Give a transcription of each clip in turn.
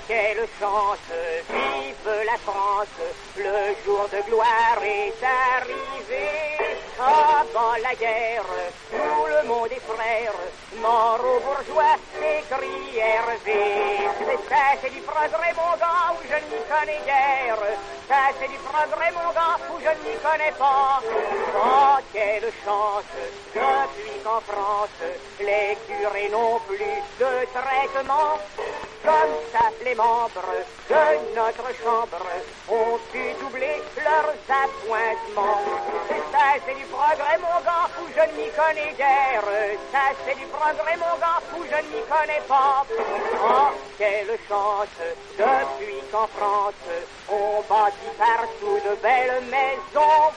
quelle chance, vive la France, le jour de gloire est arrivé. Avant la guerre, tout le monde est frère, mort aux bourgeois, s'écrie Hervé. Ça c'est du progrès mon gars, où je ne m'y connais guère. Ça c'est du progrès mon gars, où je ne m'y connais pas. Oh quelle chance, depuis qu'en France, les curés n'ont plus de traitement. Comme ça, les membres de notre chambre ont pu doubler leurs appointements. Et ça, c'est du progrès, mon gars, où je ne m'y connais guère. Ça, c'est du progrès, mon gars, où je ne m'y connais pas. Oh, quelle chance, depuis qu'en France, on bâtit partout de belles maisons.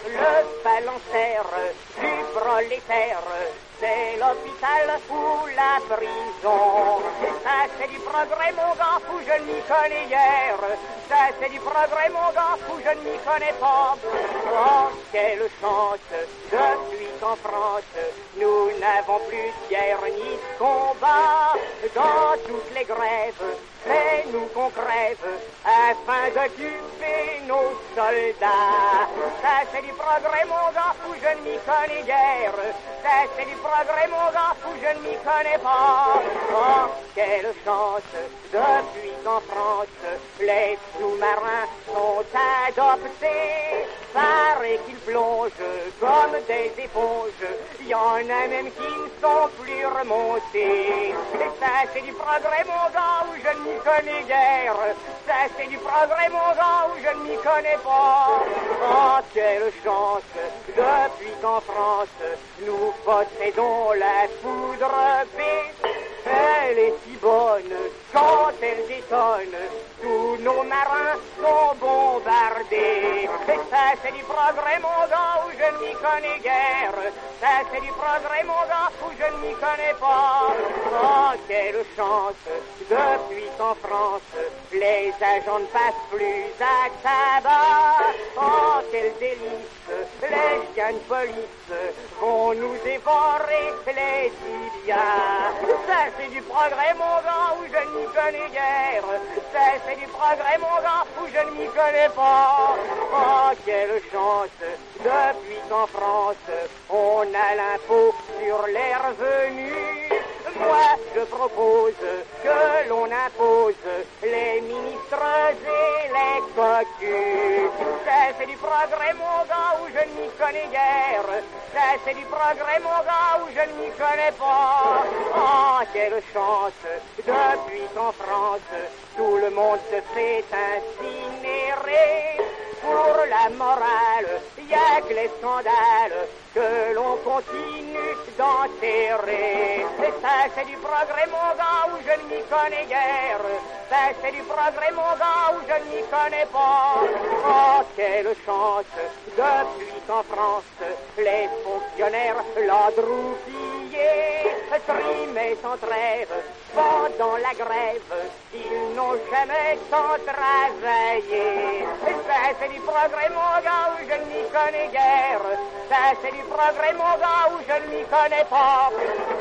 Le phalanstère du prolétaire, c'est l'hôpital ou la prison. Ça c'est du progrès mon gars, où je ne m'y connais guère. Ça c'est du progrès mon gars, où je ne m'y connais pas. Oh quelle chance, depuis qu'en France nous n'avons plus de guerre ni de combat. Dans toutes les grèves, c'est nous qu'on crève afin d'occuper nos soldats. Ça c'est du progrès mon gars, où je ne m'y connais guère. Ça c'est du progrès mon gars, où je ne m'y connais pas. Oh quelle chance, depuis qu'en France les sous-marins sont adoptés. Paraît qu'ils plongent comme des éponges, il y en a même qui ne sont plus remontés. Et ça c'est du progrès mon gars, où je ne m'y connais guère. Ça c'est du progrès mon gars, où je ne m'y connais pas. Oh quelle chance, depuis qu'en France nous possédons la foudre B. Elle est si bonne quand elle détonne, tous nos marins sont bombardés. Et ça c'est du progrès mon gars, où je ne m'y connais guère. Ça c'est du progrès mon gars, où je ne m'y connais pas. Oh quelle chance, depuis qu'en France les agents ne passent plus à tabac. Oh quel délice, les chiens de police vont nous dévorer les tibias. Ça c'est du progrès mon gars, où je ne m'y connais guère. Ça c'est du progrès mon gars, où je ne m'y connais pas. Oh quelle chance, depuis qu'en France on a l'impôt sur les revenus. Moi je propose que l'on impose les ministres et les cocus. Ça c'est du progrès mon gars, où je ne m'y connais guère. Ça c'est du progrès mon gars, où je ne m'y connais pas. Oh quelle chance, depuis qu'en France tout le monde se fait incinérer. Pour la morale, y a que les scandales que l'on continue d'enterrer. Et ça c'est du progrès mon gars, où je ne m'y connais guère. Ça c'est du progrès mon gars, où je ne m'y connais pas. Oh quelle chance, depuis qu'en France les fonctionnaires l'endroupillaient, trimaient sans trêve pendant la grève, ils n'ont jamais tant travaillé. Et ça c'est du progrès mon gars, où je ne m'y connais guère. Ça c'est du progrès mon gars, où je ne m'y connais pas.